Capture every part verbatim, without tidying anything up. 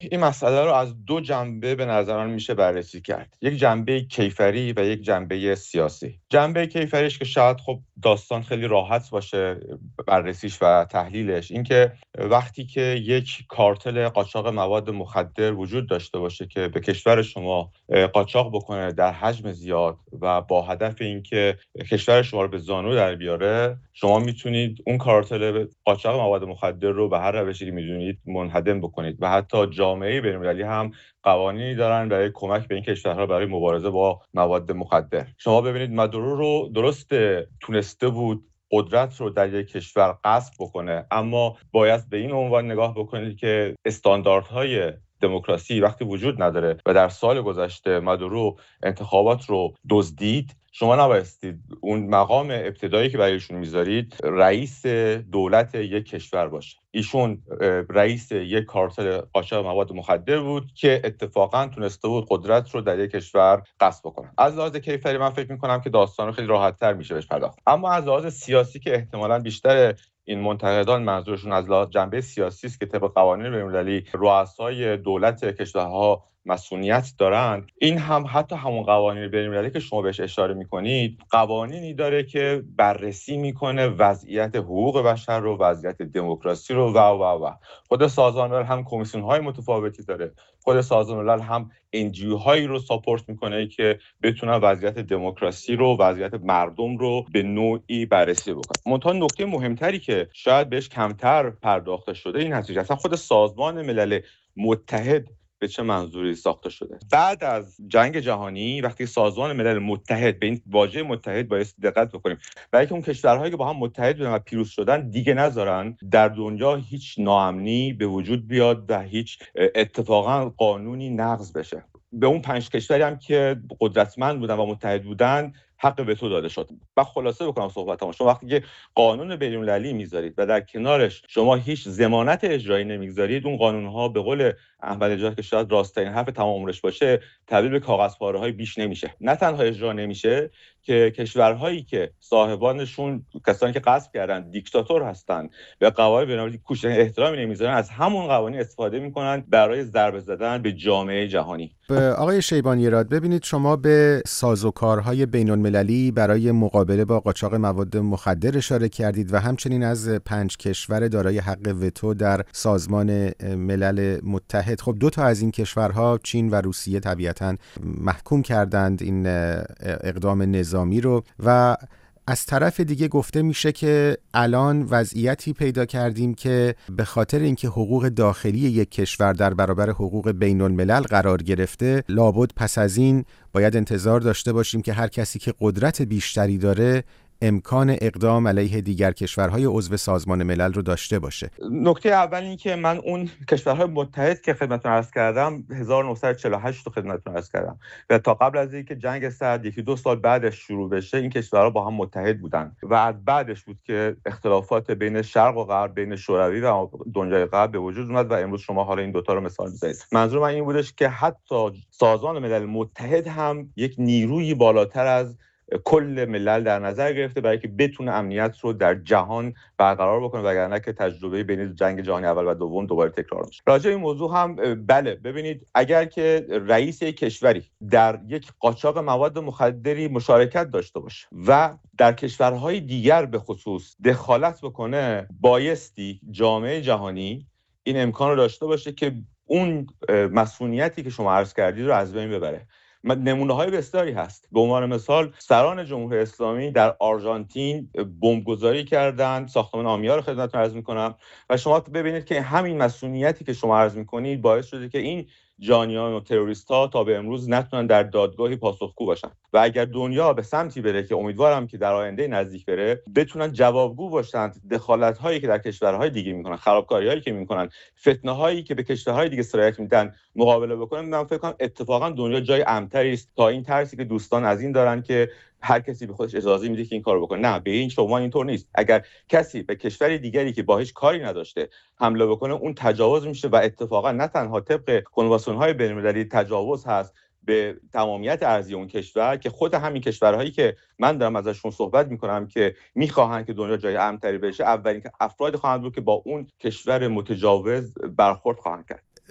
این مسئله رو از دو جنبه به نظر من میشه بررسی کرد. یک جنبه کیفری و یک جنبه سیاسی. جنبه کیفریش که شاید خب داستان خیلی راحت باشه بررسیش و تحلیلش، این که وقتی که یک کارتل قاچاق مواد مخدر وجود داشته باشه که به کشور شما قاچاق بکنه در حجم زیاد و با هدف اینکه کشور شما رو به زانو در بیاره، شما میتونید اون کارتل قاچاق مواد مخدر رو به هر روشی که میدونید منهدم بکنید و حتی جامعه بین‌المللی هم قوانینی دارن برای کمک به این کشورها برای مبارزه با مواد مخدر. شما ببینید مادورو رو درسته تونسته بود قدرت رو در یک کشور غصب بکنه، اما باید به این عنوان نگاه بکنید که استانداردهای دموکراسی وقتی وجود نداره و در سال گذشته مادورو انتخابات رو دزدید، شما نبایستید اون مقام ابتدایی که برای ایشون میذارید رئیس دولت یک کشور باشه. ایشون رئیس یک کارتل قاچاق مواد مخدر بود که اتفاقا تونسته بود قدرت رو در یک کشور غصب بکنه. از لحاظ کیفری من فکر میکنم که داستان رو خیلی راحت‌تر میشه بهش پرداخت. اما از لحاظ سیاسی که احتمالاً بیشتر این منتقدان منظورشون از لحاظ جنبه سیاسی است که طبق قوانین بین‌المللی رؤسای دولت کشورها مسئولیت دارند، این هم حتی همون قوانین بین‌المللی که شما بهش اشاره میکنید قوانینی داره که بررسی میکنه وضعیت حقوق بشر رو، وضعیت دموکراسی رو و و و خود سازمان ملل هم کمیسیون های متفاوتی داره، خود سازمان ملل هم انجیو هایی رو ساپورت میکنه که بتونن وضعیت دموکراسی رو، وضعیت مردم رو به نوعی بررسی بکنن. منتها نکته مهمتری که شاید بهش کمتر پرداخته شده این هست که اصلا خود سازمان ملل متحد به چه منظوری ساخته شده. بعد از جنگ جهانی وقتی سازمان ملل متحد، به این واژه متحد باید دقت بکنیم، برای که اون کشورهایی که با هم متحد بودن و پیروز شدن دیگه نذارن در دنیا هیچ ناامنی به وجود بیاد و هیچ اتفاقا قانونی نقض بشه. به اون پنج کشوری هم که قدرتمند بودن و متحد بودن حق وتو داده شد. و خلاصه بکنم صحبتامو، شما وقتی که قانون بین‌المللی میذارید و در کنارش شما هیچ ضمانت اجرایی نمیگذارید، اون قانون‌ها به قول احمد نژاد که شاید راست‌ترین حرف تمام عمرش باشه، تبدیل به کاغذ پاره‌های بیش نمیشه. نه تنها اجرا نمیشه که کشورهایی که صاحبانشون کسانی که غصب کردن دیکتاتور هستن و قواعد بین‌المللی کوچکترین احترامی نمیذارن، از همون قوانین استفاده میکنن برای ضربه زدن به جامعه جهانی. آقای شیبانیراد، ببینید شما به سازوکارهای بین‌المللی برای مقابله با قاچاق مواد مخدر اشاره کردید و همچنین از پنج کشور دارای حق وتو در سازمان ملل متحد. خب دو تا از این کشورها، چین و روسیه، طبیعتاً محکوم کردند این اقدام نظامی رو و از طرف دیگه گفته میشه که الان وضعیتی پیدا کردیم که به خاطر اینکه حقوق داخلی یک کشور در برابر حقوق بین الملل قرار گرفته، لابد پس از این باید انتظار داشته باشیم که هر کسی که قدرت بیشتری داره امکان اقدام علیه دیگر کشورهای عضو سازمان ملل رو داشته باشه. نکته اول این که من اون کشورهای متحد که خدمتتون عرض کردم هزار و نهصد و چهل و هشت رو خدمتتون عرض کردم و تا قبل از اینکه جنگ سرد یکی دو سال بعدش شروع بشه این کشورها با هم متحد بودن و از بعدش بود که اختلافات بین شرق و غرب، بین شوروی و دنیای غرب به وجود اومد و امروز شما حالا این دو تا رو مثال می‌زنید. منظور من این بودش که حتی سازمان ملل متحد هم یک نیروی بالاتر از کل ملل در نظر گرفته برای که بتونه امنیت رو در جهان برقرار بکنه، وگرنه که تجربه بین جنگ جهانی اول و دوم دوباره تکرار میشه. راجع به این موضوع هم بله، ببینید اگر که رئیس یک کشوری در یک قاچاق مواد مخدری مشارکت داشته باشه و در کشورهای دیگر به خصوص دخالت بکنه، بایستی جامعه جهانی این امکان رو داشته باشه که اون مسئولیتی که شما عرض کردید رو از بین ببره. نمونه های بسیاری هست. به عنوان مثال سران جمهوری اسلامی در آرژانتین بمبگذاری کردند، ساختمان آمیا رو خدمتتون عرض میکنم و شما ببینید که همین مسئولیتی که شما عرض میکنید باعث شده که این جانیان و تروریست ها تا به امروز نتونن در دادگاهی پاسخگو باشن و اگر دنیا به سمتی بره که امیدوارم که در آینده نزدیک بره، بتونن جوابگو باشن دخالت هایی که در کشورهای دیگه میکنن، خرابکاری هایی که میکنن، فتنه هایی که به کشورهای دیگه سرایت میدن مقابله بکنن. من فکر کنم اتفاقا دنیا جای امن‌تری است تا این ترسی که دوستان از این دارن که هر کسی به خودش اجازه میده که این کارو بکنه. نه، به این شما اینطور نیست. اگر کسی به کشور دیگری که با هیچ کاری نداشته حمله بکنه، اون تجاوز میشه و اتفاقا نه تنها طبق کنوانسیون‌های بین‌المللی تجاوز هست به تمامیت ارضی اون کشور، که خود همین کشورهایی که من دارم ازشون صحبت میکنم که میخواهن که دنیا جای امن‌تری بشه، اولین افراد خواهند بود که با اون کشور متجاوز برخورد خواهند کرد.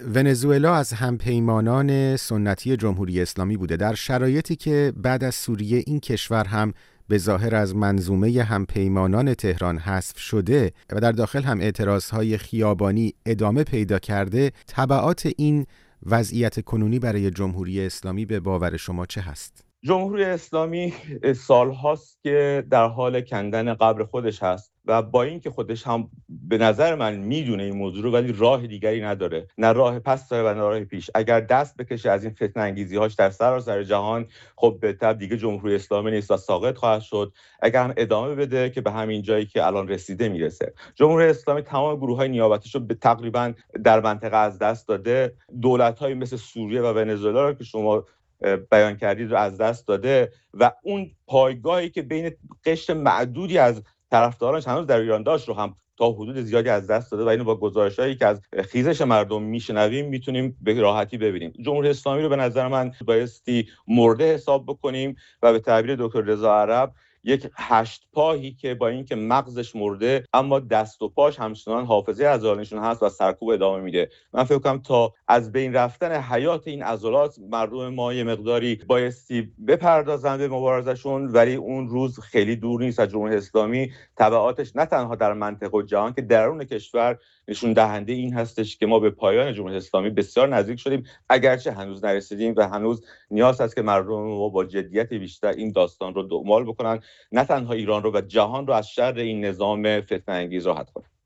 ونزوئلا از همپیمانان سنتی جمهوری اسلامی بوده. در شرایطی که بعد از سوریه این کشور هم به ظاهر از منظومه همپیمانان تهران حذف شده و در داخل هم اعتراضهای خیابانی ادامه پیدا کرده، تبعات این وضعیت کنونی برای جمهوری اسلامی به باور شما چه هست؟ جمهوری اسلامی سالهاست که در حال کندن قبر خودش هست و با اینکه خودش هم به نظر من میدونه این موضوع رو، ولی راه دیگری نداره، نه راه پس داره و نه راه پیش. اگر دست بکشه از این فتنه انگیزی‌هاش در سراسر جهان، خب به تبع دیگه جمهوری اسلامی نیست و ساقط خواهد شد. اگر هم ادامه بده که به همین جایی که الان رسیده میرسه. جمهوری اسلامی تمام گروه‌های نیابتیش رو به تقریبا در منطقه از دست داده. دولت‌های مثل سوریه و ونزوئلا رو که شما بیان کردید رو از دست داده و اون پایگاهی که بین قشر معدودی از طرفدارانش هنوز در ایران داشت رو هم تا حدود زیادی از دست داده و اینو با گزارش‌هایی که از خیزش مردم میشنویم میتونیم به راحتی ببینیم. جمهوری اسلامی رو به نظر من بایستی مرده حساب بکنیم و به تعبیر دکتر رضا عرب یک هشت پاهی که با اینکه مغزش مرده اما دست و پاش همچنان حافظه عضلانشون هست و سرکوب ادامه میده. من فکر کنم تا از بین رفتن حیات این عضلات مردم ما یه مقداری بایستی بپردازن به مبارزشون، ولی اون روز خیلی دور نیست و جمهوری اسلامی تبعاتش نه تنها در منطقه و جهان که درون کشور نشون دهنده این هستش که ما به پایان جمهوری اسلامی بسیار نزدیک شدیم، اگرچه هنوز نرسیدیم و هنوز نیاز هست که مردم ما با جدیت بیشتر این داستان رو دنبال بکنن، نه تنها ایران رو و جهان رو از شر این نظام فتنه انگیز راحت کنن.